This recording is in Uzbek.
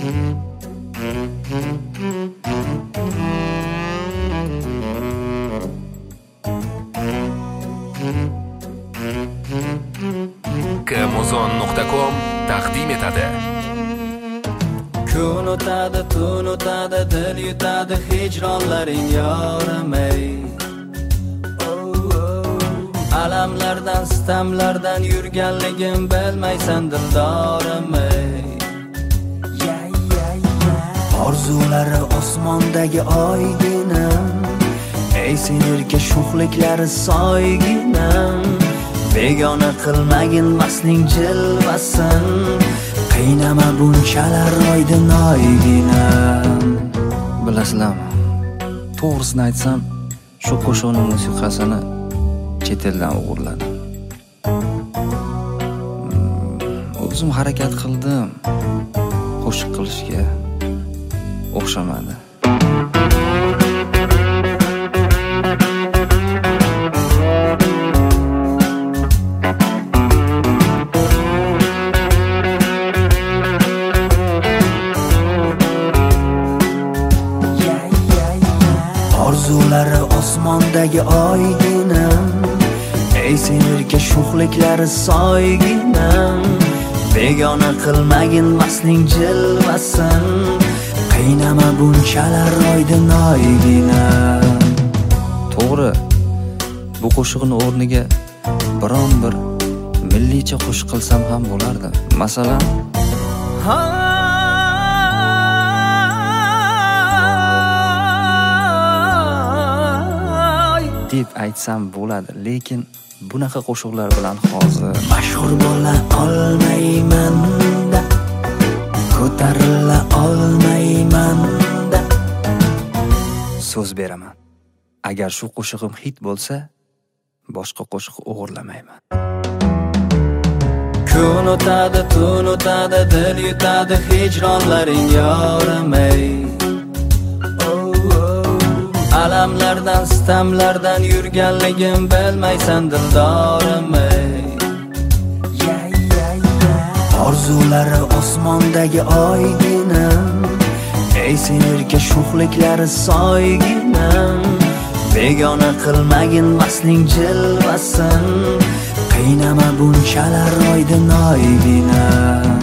Kmuzon.com taqdim etadi. Kun o'tadi, tun o'tadi, dil yutadi hijronlaring yoramay. Alamlardan, sitamlardan yurganligim bilmaysan dildorimay. Orzulari osmondagi oyginam, ey sen erka sho'xliklari soyginam. Begona qilmagin masning jilvasin, qiynama bunchalar oydin oyginam. Bilasizlarmi? To'g'risini aytsam, shu qo'shiqning musiqasini chet eldan o'g'irladim. O'zim harakat qildim. Qo'shiq qilishga o'xshamadi. Orzulari osmondagi oyginam, ey sen erka sho'xliklari soyginam. Begona qilmagin masning jilvasin, qiynama bunchalar oydin oyginam. To'g'ri, bu qo'shiqning o'rniga biron bir milliycha qo'shiq qilsam ham bo'lardi. Masalan, deb aytsam bo'ladi, lekin bunaqa qo'shiqlar bilan hozir mashhur bo'la olmayman da, ko'tarila olmayman da. so'z beraman. Agar shu qo'shig'im hit bo'lsa, boshqa qo'shiq o'g'irlamayman. Kun o'tadi, tun o'tadi, dil yutadi hijronlaring yoramay. Alamlardan, sitamlardan yurganligim bilmaysan dildorimay. Orzulari osmondagi oyginam, ey sen erka sho'xliklari soyginam. Begona qilmagin masning jilvasin, qiynama bunchalar oydin oyginam.